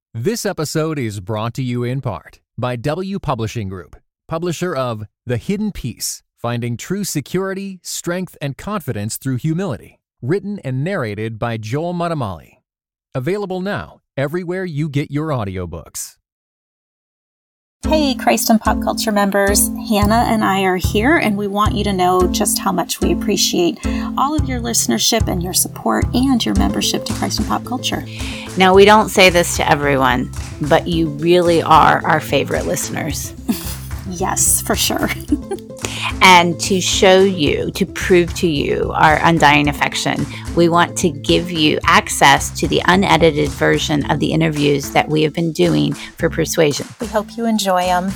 This episode is brought to you in part by W Publishing Group, publisher of The Hidden Peace, Finding True Security, Strength, and Confidence Through Humility, written and narrated by Joel Muddamalle. Available now everywhere you get your audiobooks. Hey, Christ and Pop Culture members, Hannah and I are here, and we want you to know just how much we appreciate all of your listenership and your support and your membership to Christ and Pop Culture. Now, we don't say this to everyone, but you really are our favorite listeners. Yes, for sure. And to show you, to prove to you our undying affection, we want to give you access to the unedited version of the interviews that we have been doing for Persuasion. We hope you enjoy them.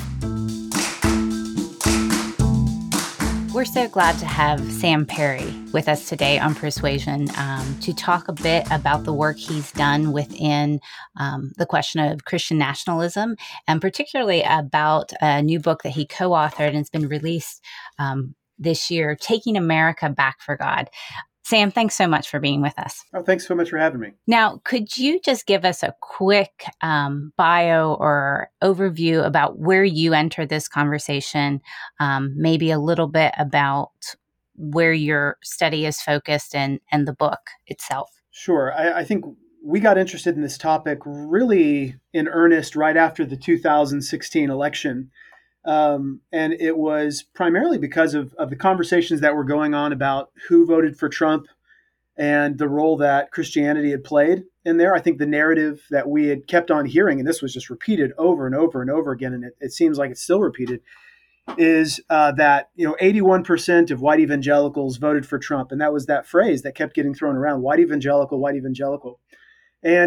We're so glad to have Sam Perry with us today on Persuasion to talk a bit about the work he's done within the question of Christian nationalism, and particularly about a new book that he co-authored and has been released this year, Taking America Back for God. Sam, thanks so much for being with us. Oh, thanks so much for having me. Now, could you just give us a quick bio or overview about where you entered this conversation, maybe a little bit about where your study is focused and the book itself? Sure. I think we got interested in this topic really in earnest right after the 2016 election. And it was primarily because of the conversations that were going on about who voted for Trump and the role that Christianity had played in there. I think the narrative that we had kept on hearing, and this was just repeated over and over and over again, and it seems like it's still repeated, is that 81% of white evangelicals voted for Trump. And that was that phrase that kept getting thrown around, white evangelical, white evangelical. And,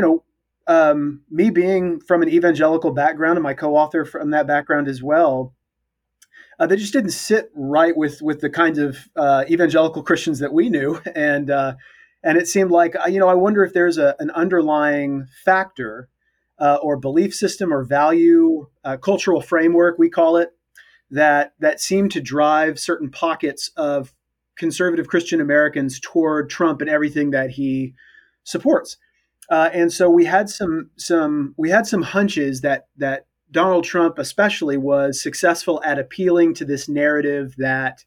me being from an evangelical background and my co-author from that background as well, they just didn't sit right with the kinds of evangelical Christians that we knew. And it seemed like, I wonder if there's an underlying factor or belief system or value, cultural framework, we call it, that seemed to drive certain pockets of conservative Christian Americans toward Trump and everything that he supports. And so we had some hunches that Donald Trump especially was successful at appealing to this narrative that,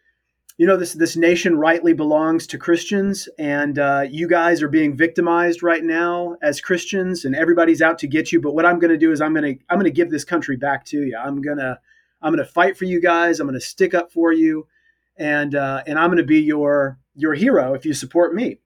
this nation rightly belongs to Christians, and you guys are being victimized right now as Christians, and everybody's out to get you. But what I'm going to do is I'm going to give this country back to you. I'm going to fight for you guys. I'm going to stick up for you, and I'm going to be your hero if you support me.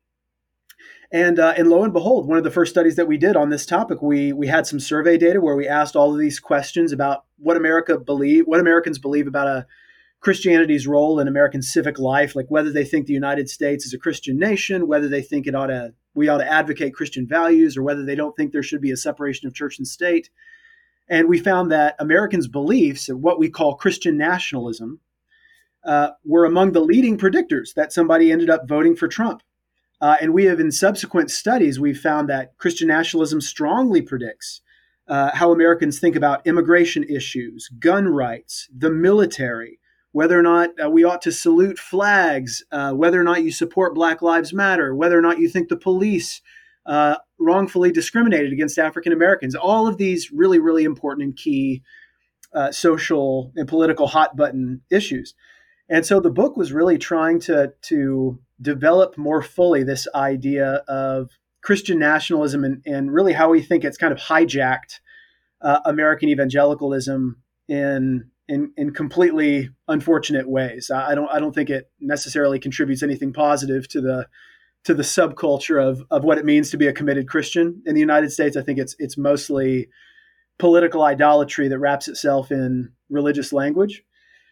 And lo and behold, one of the first studies that we did on this topic, we had some survey data where we asked all of these questions about what Americans believe about Christianity's role in American civic life, like whether they think the United States is a Christian nation, whether they think we ought to advocate Christian values, or whether they don't think there should be a separation of church and state. And we found that Americans' beliefs of what we call Christian nationalism were among the leading predictors that somebody ended up voting for Trump. And we have, in subsequent studies, we've found that Christian nationalism strongly predicts how Americans think about immigration issues, gun rights, the military, whether or not we ought to salute flags, whether or not you support Black Lives Matter, whether or not you think the police wrongfully discriminated against African Americans. All of these really, really important and key social and political hot button issues. And so the book was really trying to develop more fully this idea of Christian nationalism and really how we think it's kind of hijacked American evangelicalism in completely unfortunate ways. I don't think it necessarily contributes anything positive to the subculture of what it means to be a committed Christian in the United States. I think it's mostly political idolatry that wraps itself in religious language.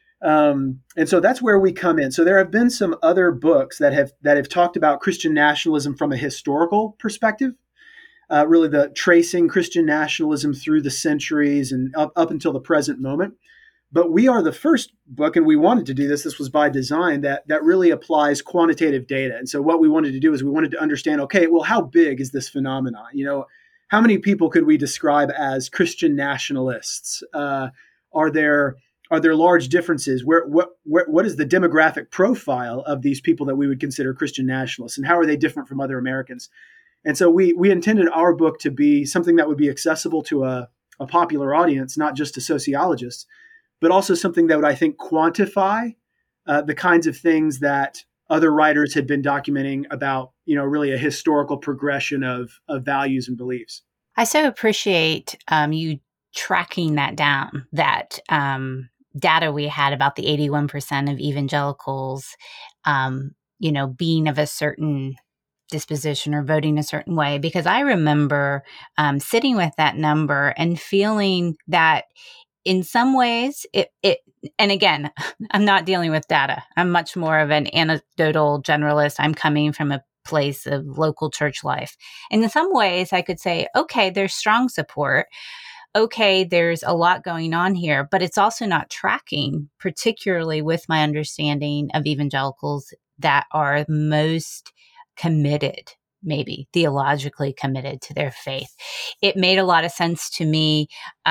And so that's where we come in. So there have been some other books that have talked about Christian nationalism from a historical perspective, really the tracing Christian nationalism through the centuries and up until the present moment. But we are the first book, and we wanted to do this. This was by design, that really applies quantitative data. And so what we wanted to do is we wanted to understand, okay, well, how big is this phenomenon? How many people could we describe as Christian nationalists? Are there large differences? What is the demographic profile of these people that we would consider Christian nationalists, and how are they different from other Americans? And so we intended our book to be something that would be accessible to a popular audience, not just to sociologists, but also something that would, I think, quantify the kinds of things that other writers had been documenting about, really a historical progression of values and beliefs. I so appreciate you tracking that down, that data we had about the 81% of evangelicals, being of a certain disposition or voting a certain way, because I remember sitting with that number and feeling that in some ways it and again, I'm not dealing with data. I'm much more of an anecdotal generalist. I'm coming from a place of local church life. And in some ways I could say, okay, there's strong support. Okay, there's a lot going on here, but it's also not tracking, particularly with my understanding of evangelicals that are most committed, maybe theologically committed to their faith. It made a lot of sense to me.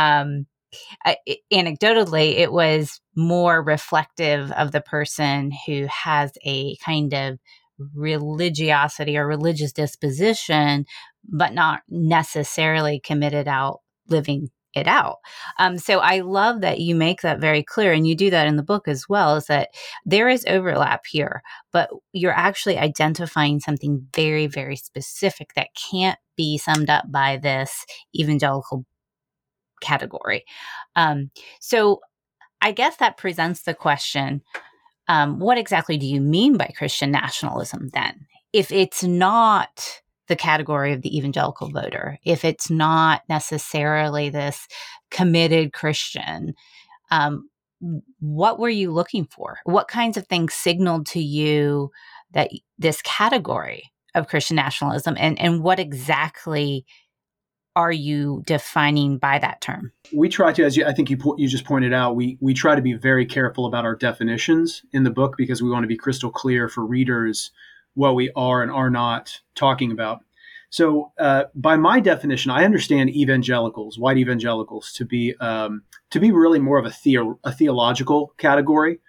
Anecdotally, it was more reflective of the person who has a kind of religiosity or religious disposition, but not necessarily committed out living it out. So I love that you make that very clear, and you do that in the book as well, is that there is overlap here, but you're actually identifying something very, very specific that can't be summed up by this evangelical category. So I guess that presents the question, what exactly do you mean by Christian nationalism then? If it's not the category of the evangelical voter, if it's not necessarily this committed Christian, what were you looking for? What kinds of things signaled to you that this category of Christian nationalism, and what exactly are you defining by that term? We try to, I think you just pointed out, we try to be very careful about our definitions in the book because we want to be crystal clear for readers what we are and are not talking about. So by my definition, I understand evangelicals, white evangelicals, to be really more of a theological category.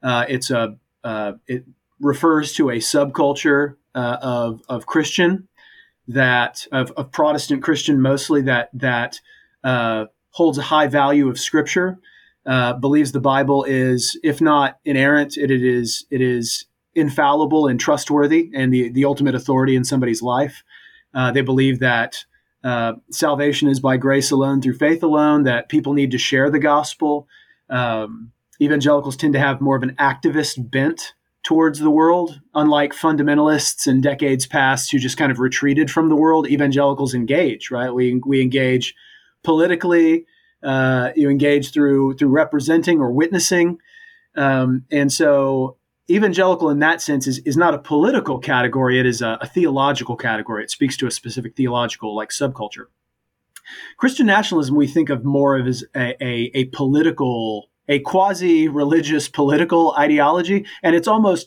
It refers to a subculture of Christian, that of Protestant Christian mostly, that holds a high value of Scripture, believes the Bible is, if not inerrant, it is infallible and trustworthy and the ultimate authority in somebody's life. They believe that salvation is by grace alone, through faith alone, that people need to share the gospel. Evangelicals tend to have more of an activist bent towards the world. Unlike fundamentalists in decades past who just kind of retreated from the world, evangelicals engage, right? We engage politically, you engage through representing or witnessing. And so evangelical in that sense is not a political category. It is a theological category. It speaks to a specific theological subculture. Christian nationalism we think of more of as a political, a quasi-religious political ideology, and it's almost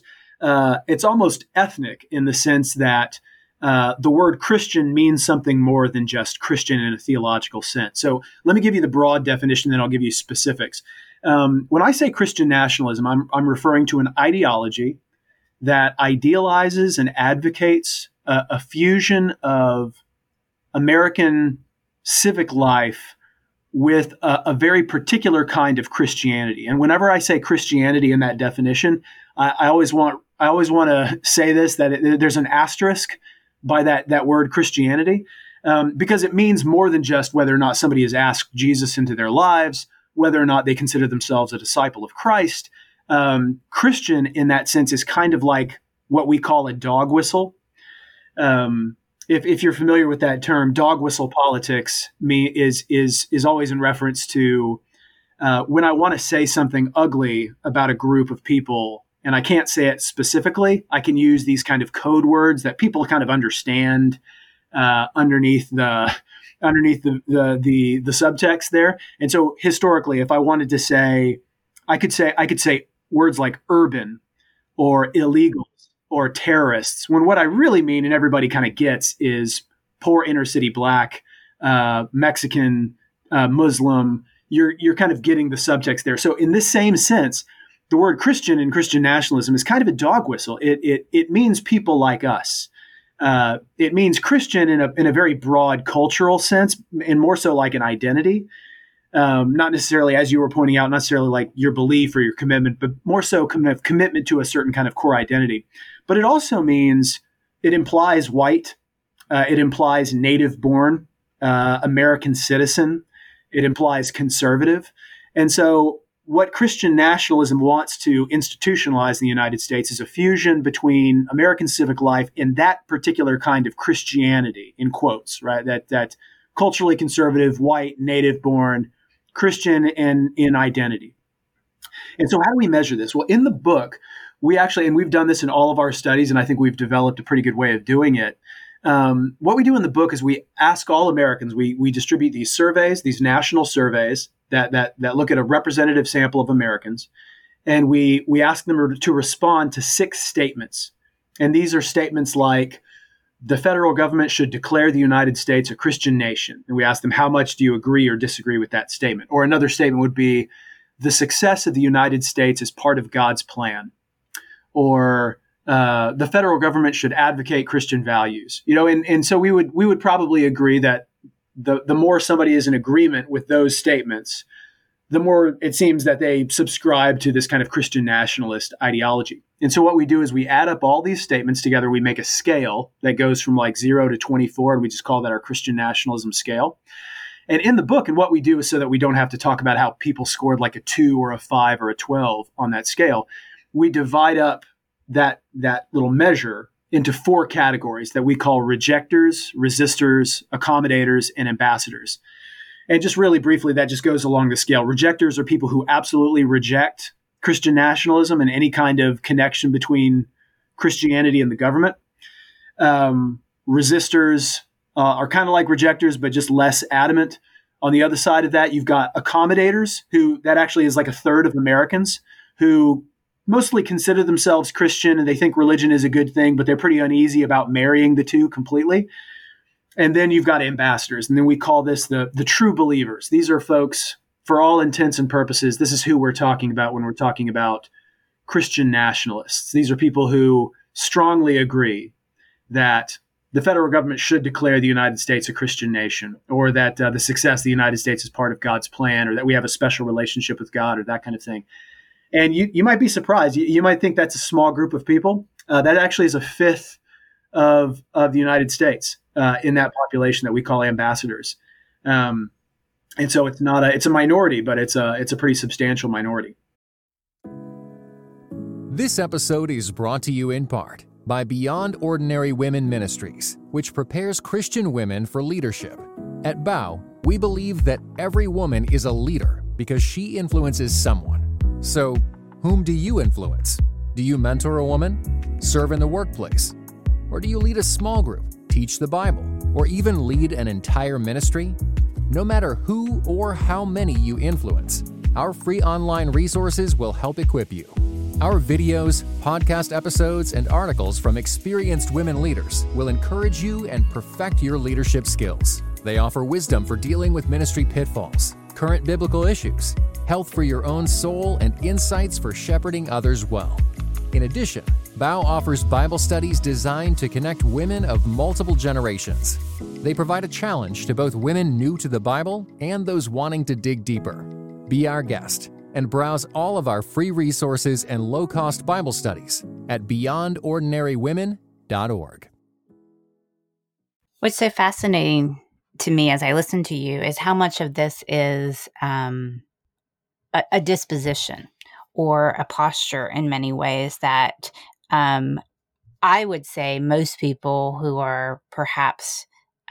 ethnic in the sense that the word Christian means something more than just Christian in a theological sense. So let me give you the broad definition, then I'll give you specifics. When I say Christian nationalism, I'm referring to an ideology that idealizes and advocates a fusion of American civic life with a very particular kind of Christianity. And whenever I say Christianity in that definition, I always want to say this, that there's an asterisk by that word Christianity, because it means more than just whether or not somebody has asked Jesus into their lives, whether or not they consider themselves a disciple of Christ. Christian in that sense is kind of like what we call a dog whistle. If you're familiar with that term, dog whistle politics is always in reference to when I want to say something ugly about a group of people and I can't say it specifically, I can use these kind of code words that people kind of understand underneath the subtext there. And so historically, if I wanted to say, I could say words like urban or illegals or terrorists, when what I really mean, and everybody kind of gets, is poor inner city Black, Mexican, Muslim. You're kind of getting the subtext there. So in this same sense, the word Christian in Christian nationalism is kind of a dog whistle. It means people like us. It means Christian in a very broad cultural sense, and more so like an identity. Not necessarily, as you were pointing out, not necessarily like your belief or your commitment, but more so kind of commitment to a certain kind of core identity. But it also means it implies white, it implies native born, American citizen, it implies conservative. And so what Christian nationalism wants to institutionalize in the United States is a fusion between American civic life and that particular kind of Christianity, in quotes, right? That culturally conservative, white, native born, Christian in identity. And so how do we measure this? Well, in the book, we actually, and we've done this in all of our studies, and I think we've developed a pretty good way of doing it. What we do in the book is we ask all Americans, we distribute these surveys, these national surveys that look at a representative sample of Americans, and we ask them to respond to 6 statements. And these are statements like, the federal government should declare the United States a Christian nation. And we ask them, how much do you agree or disagree with that statement? Or another statement would be, the success of the United States is part of God's plan. Or the federal government should advocate Christian values. And so we would probably agree that the more somebody is in agreement with those statements, the more it seems that they subscribe to this kind of Christian nationalist ideology. And so what we do is we add up all these statements together. We make a scale that goes from like 0 to 24, and we just call that our Christian nationalism scale. And in the book, and what we do is so that we don't have to talk about how people scored like a 2 or a 5 or a 12 on that scale, we divide up that little measure into 4 categories that we call rejectors, resistors, accommodators, and ambassadors. And just really briefly, that just goes along the scale. Rejectors are people who absolutely reject Christian nationalism and any kind of connection between Christianity and the government. Resistors are kind of like rejectors, but just less adamant. On the other side of that, you've got accommodators, who that actually is like a third of Americans who mostly consider themselves Christian and they think religion is a good thing, but they're pretty uneasy about marrying the two completely. And then you've got ambassadors, and then we call this the true believers. These are folks, for all intents and purposes, this is who we're talking about when we're talking about Christian nationalists. These are people who strongly agree that the federal government should declare the United States a Christian nation, or that the success of the United States is part of God's plan, or that we have a special relationship with God, or that kind of thing. And you might be surprised. You might think that's a small group of people. That actually is a fifth of the United States in that population that we call ambassadors. And so it's a minority, but it's a pretty substantial minority. This episode is brought to you in part by Beyond Ordinary Women Ministries, which prepares Christian women for leadership. At BOW, we believe that every woman is a leader because she influences someone. So, whom do you influence? Do you mentor a woman? Serve in the workplace? Or do you lead a small group, teach the Bible, or even lead an entire ministry? No matter who or how many you influence, our free online resources will help equip you. Our videos, podcast episodes, and articles from experienced women leaders will encourage you and perfect your leadership skills. They offer wisdom for dealing with ministry pitfalls, current biblical issues, health for your own soul, and insights for shepherding others well. In addition, BOW offers Bible studies designed to connect women of multiple generations. They provide a challenge to both women new to the Bible and those wanting to dig deeper. Be our guest and browse all of our free resources and low-cost Bible studies at beyondordinarywomen.org. What's so fascinating to me as I listen to you is how much of this is a disposition or a posture in many ways that I would say most people who are perhaps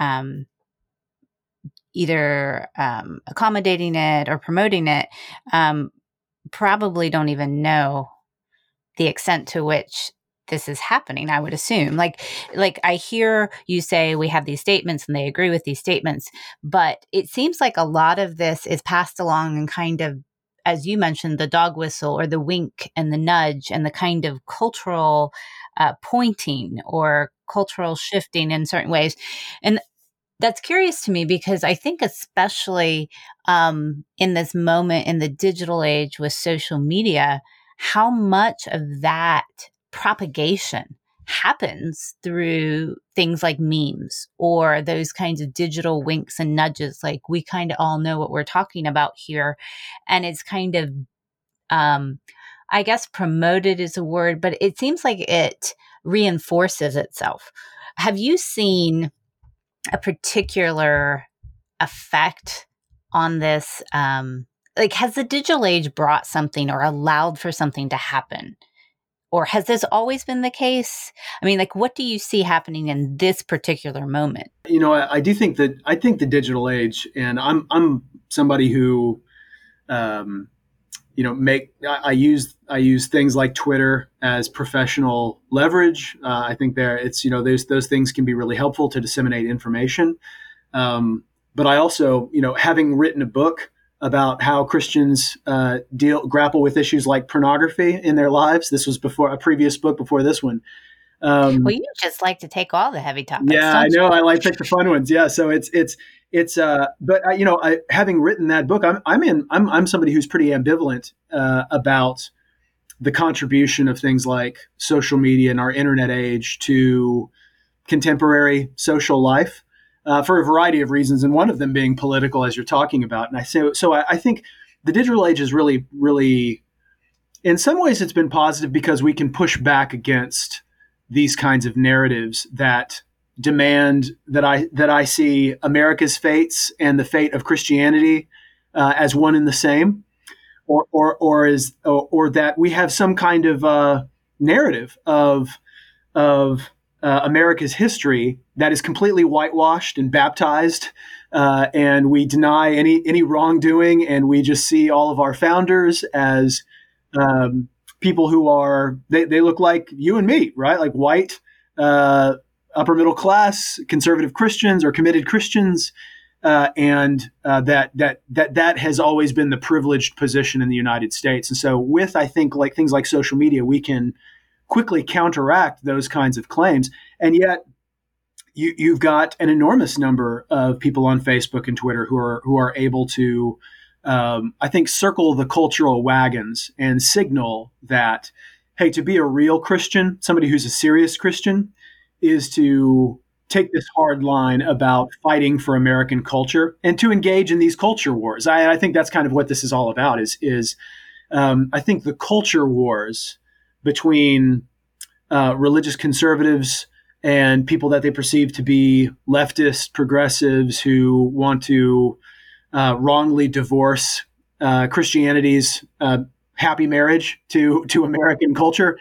either accommodating it or promoting it probably don't even know the extent to which this is happening, I would assume. Like I hear you say we have these statements and they agree with these statements, but it seems like a lot of this is passed along in kind of, as you mentioned, the dog whistle or the wink and the nudge and the kind of cultural pointing or cultural shifting in certain ways. And that's curious to me because I think especially in this moment in the digital age with social media, how much of that propagation happens through things like memes or those kinds of digital winks and nudges. Like, we kind of all know what we're talking about here. And it's kind of, I guess promoted is a word, but it seems like it reinforces itself. Have you seen a particular effect on this? Like, has the digital age brought something or allowed for something to happen? Or has this always been the case? I mean, like, what do you see happening in this particular moment? I do think that I think the digital age, and I'm somebody who, I use things like Twitter as professional leverage. I think those things can be really helpful to disseminate information. But I also, having written a book about how Christians grapple with issues like pornography in their lives. This was before a previous book before this one. Well, you just like to take all the heavy topics. Yeah, I know. I like to pick the fun ones. Yeah, so but having written that book, I'm somebody who's pretty ambivalent about the contribution of things like social media and our internet age to contemporary social life. For a variety of reasons, and one of them being political, as you're talking about. And I think the digital age is really, really, in some ways, it's been positive because we can push back against these kinds of narratives that demand that I see America's fates and the fate of Christianity as one and the same, or that we have some kind of narrative of America's history that is completely whitewashed and baptized, and we deny any wrongdoing, and we just see all of our founders as people who are they look like you and me, right? Like white, upper middle class, conservative Christians or committed Christians, and that has always been the privileged position in the United States. And so, with I think like things like social media, we can quickly counteract those kinds of claims. And yet you've got an enormous number of people on Facebook and Twitter who are able to, I think, circle the cultural wagons and signal that, hey, to be a real Christian, somebody who's a serious Christian, is to take this hard line about fighting for American culture and to engage in these culture wars. I think that's kind of what this is all about is I think the culture wars between religious conservatives and people that they perceive to be leftist progressives who want to wrongly divorce Christianity's happy marriage to American culture.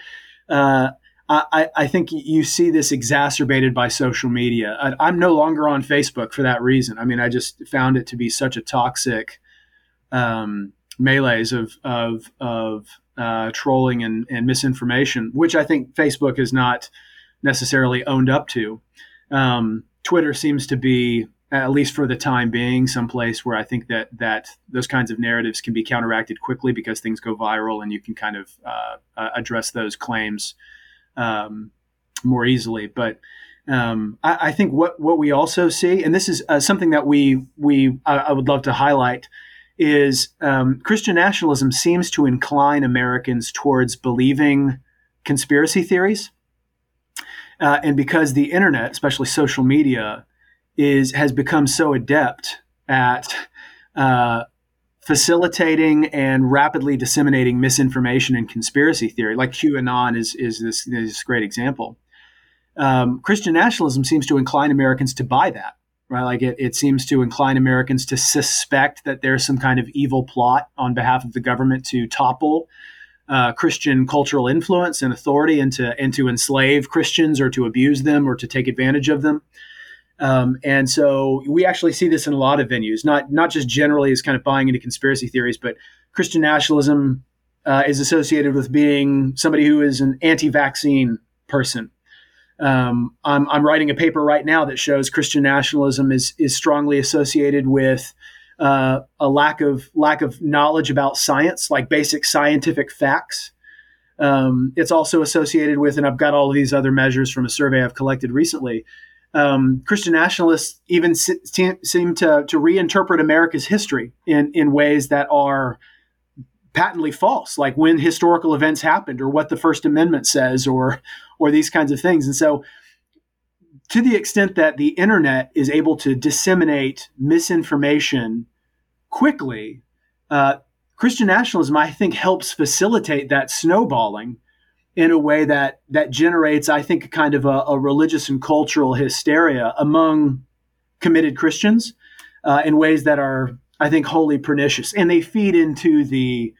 I think you see this exacerbated by social media. I'm no longer on Facebook for that reason. I mean, I just found it to be such a toxic melees of trolling and misinformation, which I think Facebook has not necessarily owned up to. Twitter seems to be, at least for the time being, someplace where I think that those kinds of narratives can be counteracted quickly because things go viral and you can kind of address those claims more easily. But I think what we also see, and this is something that I would love to highlight, is Christian nationalism seems to incline Americans towards believing conspiracy theories. And because the internet, especially social media, has become so adept at facilitating and rapidly disseminating misinformation and conspiracy theory, like QAnon is this great example. Christian nationalism seems to incline Americans to buy that. Right, like it seems to incline Americans to suspect that there's some kind of evil plot on behalf of the government to topple Christian cultural influence and authority and to enslave Christians or to abuse them or to take advantage of them. And so we actually see this in a lot of venues, not just generally as kind of buying into conspiracy theories, but Christian nationalism is associated with being somebody who is an anti-vaccine person. I'm writing a paper right now that shows Christian nationalism is strongly associated with a lack of knowledge about science, like basic scientific facts. It's also associated with, and I've got all of these other measures from a survey I've collected recently. Christian nationalists even seem to reinterpret America's history in ways that are patently false, like when historical events happened or what the First Amendment says or these kinds of things. And so to the extent that the internet is able to disseminate misinformation quickly, Christian nationalism, I think, helps facilitate that snowballing in a way that generates, I think, kind of a religious and cultural hysteria among committed Christians in ways that are, I think, wholly pernicious. And they feed into the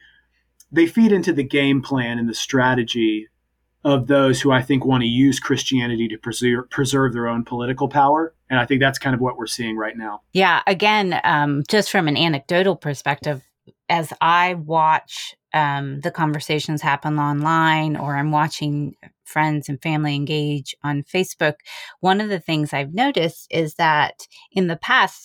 game plan and the strategy of those who I think want to use Christianity to preserve their own political power. And I think that's kind of what we're seeing right now. Yeah. Again, just from an anecdotal perspective, as I watch the conversations happen online, or I'm watching friends and family engage on Facebook, one of the things I've noticed is that in the past,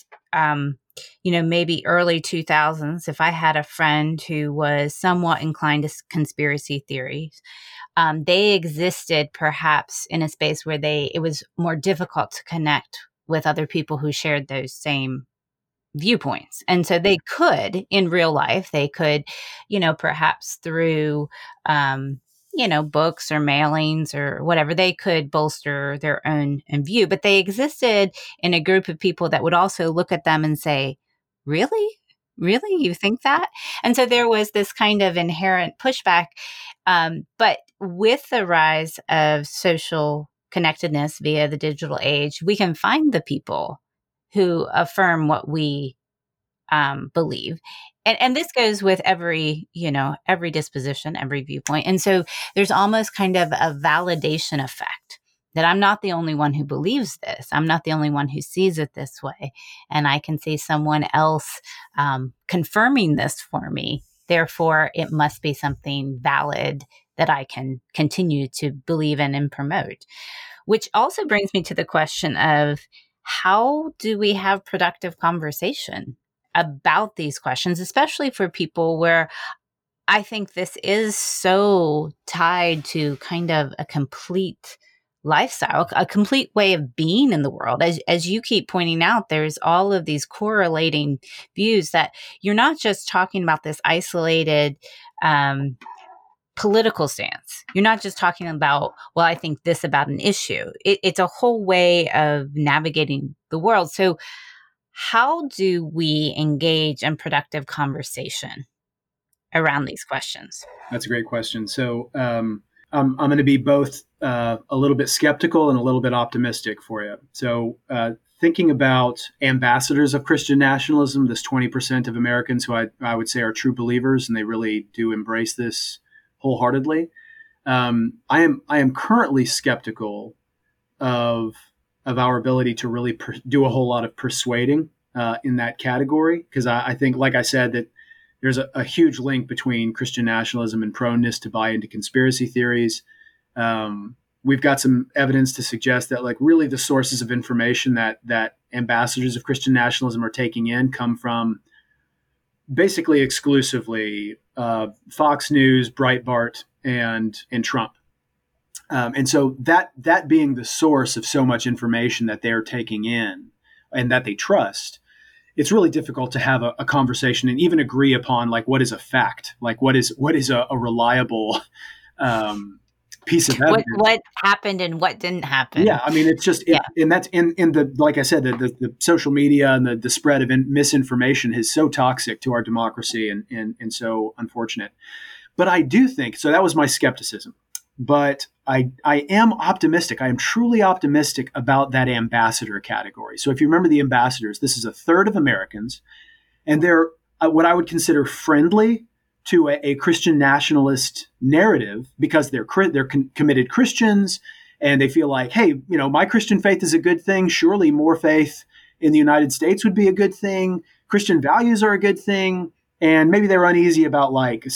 maybe early 2000s, if I had a friend who was somewhat inclined to conspiracy theories, they existed perhaps in a space where it was more difficult to connect with other people who shared those same viewpoints. And so they could, in real life, perhaps through, books or mailings or whatever, they could bolster their own view. But they existed in a group of people that would also look at them and say, really? Really? You think that? And so there was this kind of inherent pushback. But with the rise of social connectedness via the digital age, we can find the people who affirm what we believe. And this goes with every disposition, every viewpoint. And so there's almost kind of a validation effect that I'm not the only one who believes this. I'm not the only one who sees it this way. And I can see someone else confirming this for me. Therefore, it must be something valid that I can continue to believe in and promote. Which also brings me to the question of, how do we have productive conversation about these questions, especially for people where I think this is so tied to kind of a complete lifestyle, a complete way of being in the world. As you keep pointing out, there's all of these correlating views that you're not just talking about this isolated political stance. You're not just talking about, well, I think this about an issue. It's a whole way of navigating the world. So how do we engage in productive conversation around these questions? That's a great question. So I'm going to be both a little bit skeptical and a little bit optimistic for you. So thinking about ambassadors of Christian nationalism, this 20% of Americans who I would say are true believers, and they really do embrace this wholeheartedly. I am currently skeptical of our ability to really do a whole lot of persuading in that category, because I think, like I said, that there's a huge link between Christian nationalism and proneness to buy into conspiracy theories. We've got some evidence to suggest that, like, really the sources of information that ambassadors of Christian nationalism are taking in come from basically exclusively Fox News, Breitbart, and Trump. And so that being the source of so much information that they're taking in and that they trust, it's really difficult to have a conversation and even agree upon, like, what is a fact, like what is a reliable piece of evidence. What happened and what didn't happen. Yeah, I mean, it's just, and that's in the, like I said, the social media and the spread of misinformation is so toxic to our democracy and so unfortunate. But I do think, so that was my skepticism. But I am optimistic. I am truly optimistic about that ambassador category. So if you remember the ambassadors, this is a third of Americans, and they're what I would consider friendly to a Christian nationalist narrative because they're committed Christians, and they feel like, hey, my Christian faith is a good thing. Surely more faith in the United States would be a good thing. Christian values are a good thing. And maybe they're uneasy about, like,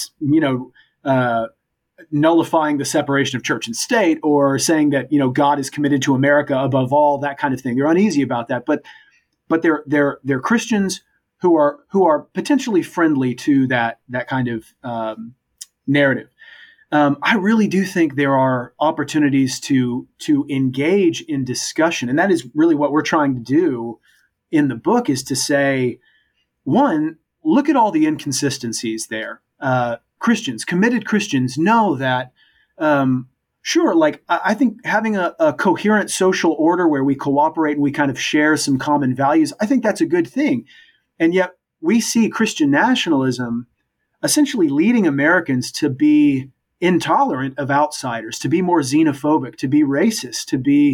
nullifying the separation of church and state, or saying that, God is committed to America above all, that kind of thing. They're uneasy about that, but they're Christians who are potentially friendly to that kind of narrative. I really do think there are opportunities to engage in discussion, and that is really what we're trying to do in the book, is to say, one, look at all the inconsistencies there. Christians, committed Christians, know that, sure, like I think having a coherent social order where we cooperate and we kind of share some common values, I think that's a good thing. And yet we see Christian nationalism essentially leading Americans to be intolerant of outsiders, to be more xenophobic, to be racist, to be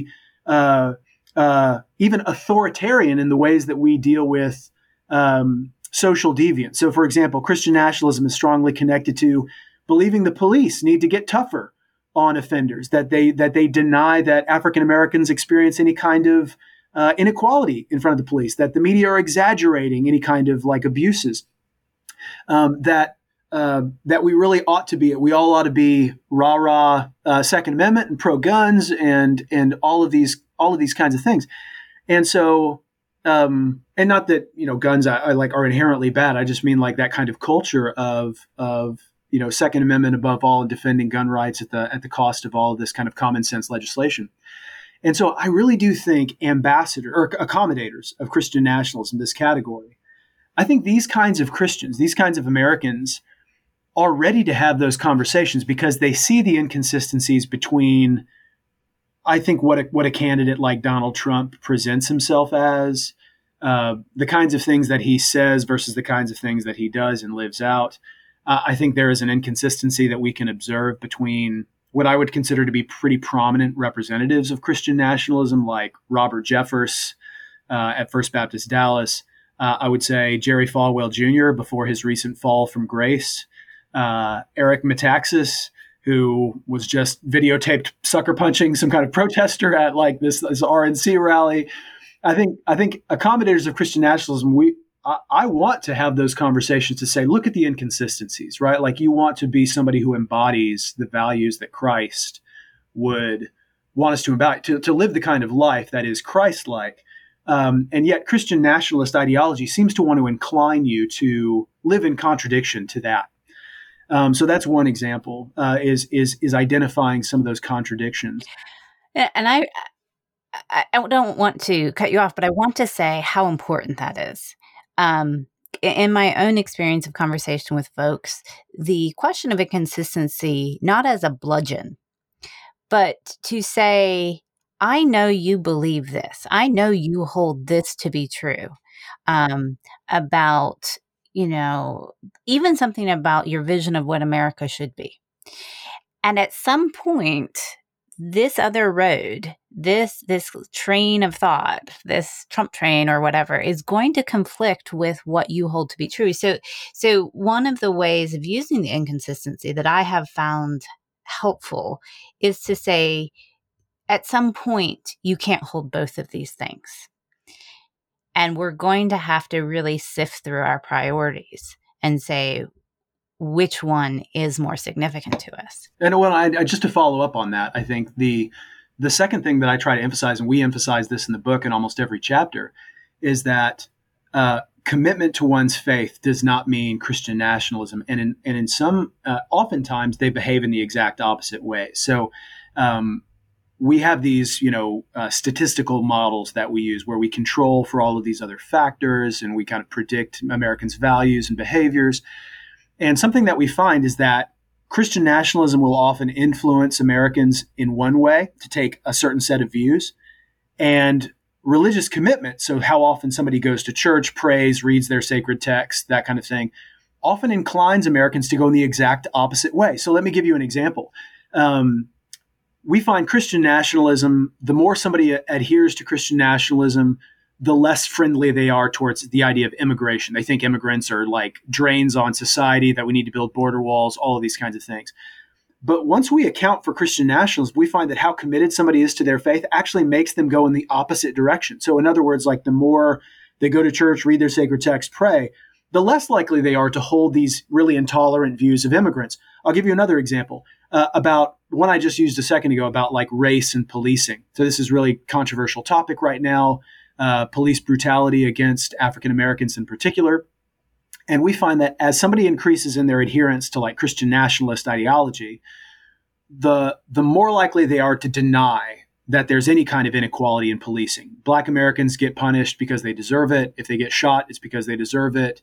even authoritarian in the ways that we deal with social deviance. So, for example, Christian nationalism is strongly connected to believing the police need to get tougher on offenders, that they deny that African Americans experience any kind of inequality in front of the police, that the media are exaggerating any kind of like abuses, that we really ought to be, we all ought to be rah-rah Second Amendment and pro-guns and all of these kinds of things. And so, and not that, guns I like are inherently bad. I just mean like that kind of culture of Second Amendment above all and defending gun rights at the cost of all of this kind of common sense legislation. And so I really do think accommodators of Christian nationalism, this category, I think these kinds of Christians, these kinds of Americans are ready to have those conversations because they see the inconsistencies between, I think, what a candidate like Donald Trump presents himself as, the kinds of things that he says versus the kinds of things that he does and lives out. I think there is an inconsistency that we can observe between what I would consider to be pretty prominent representatives of Christian nationalism, like Robert Jeffress at First Baptist Dallas. I would say Jerry Falwell Jr. before his recent fall from grace. Eric Metaxas, who was just videotaped sucker punching some kind of protester at like this RNC rally. I think accommodators of Christian nationalism, I want to have those conversations to say, look at the inconsistencies, right? Like you want to be somebody who embodies the values that Christ would want us to embody, to live the kind of life that is Christ-like. And yet Christian nationalist ideology seems to want to incline you to live in contradiction to that. So that's one example, is identifying some of those contradictions. And I don't want to cut you off, but I want to say how important that is. In my own experience of conversation with folks, the question of inconsistency, not as a bludgeon, but to say, I know you believe this. I know you hold this to be true, about, even something about your vision of what America should be. And at some point, this other road, this train of thought, this Trump train or whatever, is going to conflict with what you hold to be true. So one of the ways of using the inconsistency that I have found helpful is to say, at some point, you can't hold both of these things. And we're going to have to really sift through our priorities and say, which one is more significant to us. And when I just to follow up on that, I think the second thing that I try to emphasize, and we emphasize this in the book in almost every chapter, is that commitment to one's faith does not mean Christian nationalism. And in some, oftentimes they behave in the exact opposite way. So we have these, statistical models that we use where we control for all of these other factors and we kind of predict Americans' values and behaviors. And something that we find is that Christian nationalism will often influence Americans in one way to take a certain set of views, and religious commitment, so how often somebody goes to church, prays, reads their sacred text, that kind of thing, often inclines Americans to go in the exact opposite way. So let me give you an example. We find Christian nationalism, the more somebody adheres to Christian nationalism, the less friendly they are towards the idea of immigration. They think immigrants are like drains on society, that we need to build border walls, all of these kinds of things. But once we account for Christian nationalism, we find that how committed somebody is to their faith actually makes them go in the opposite direction. So in other words, like the more they go to church, read their sacred text, pray, the less likely they are to hold these really intolerant views of immigrants. I'll give you another example about one I just used a second ago about like race and policing. So this is really controversial topic right now. Police brutality against African Americans in particular. And we find that as somebody increases in their adherence to like Christian nationalist ideology, the more likely they are to deny that there's any kind of inequality in policing. Black Americans get punished because they deserve it. If they get shot, it's because they deserve it.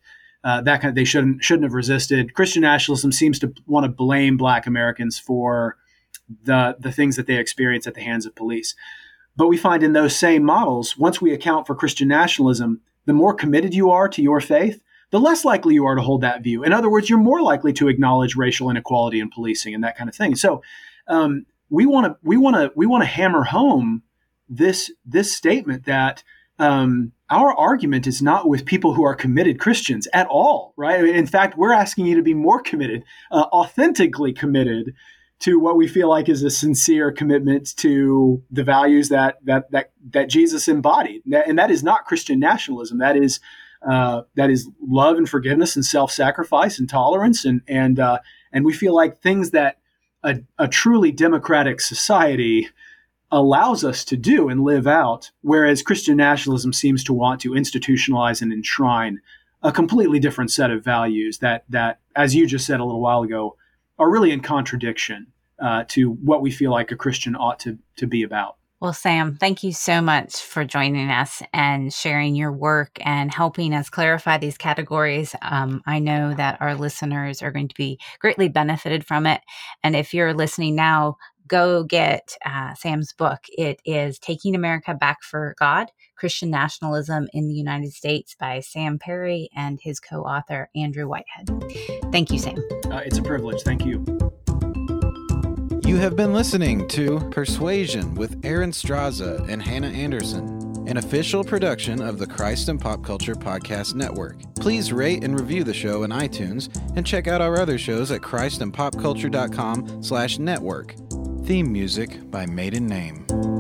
they shouldn't have resisted. Christian nationalism seems to want to blame Black Americans for the things that they experience at the hands of police. But we find in those same models, once we account for Christian nationalism, the more committed you are to your faith, the less likely you are to hold that view. In other words, you're more likely to acknowledge racial inequality in policing and that kind of thing. So we want to hammer home this statement that our argument is not with people who are committed Christians at all, right? In fact, we're asking you to be more committed, authentically committed to what we feel like is a sincere commitment to the values that Jesus embodied, and that is not Christian nationalism. That is love and forgiveness and self-sacrifice and tolerance, and we feel like things that a truly democratic society allows us to do and live out, whereas Christian nationalism seems to want to institutionalize and enshrine a completely different set of values that, as you just said a little while ago, are really in contradiction to what we feel like a Christian ought to be about. Well, Sam, thank you so much for joining us and sharing your work and helping us clarify these categories. I know that our listeners are going to be greatly benefited from it. And if you're listening now, go get Sam's book. It is Taking America Back for God, Christian Nationalism in the United States by Sam Perry and his co-author, Andrew Whitehead. Thank you, Sam. It's a privilege. Thank you. You have been listening to Persuasion with Aaron Straza and Hannah Anderson, an official production of the Christ and Pop Culture Podcast Network. Please rate and review the show in iTunes and check out our other shows at christandpopculture.com/network. Theme music by Maiden Name.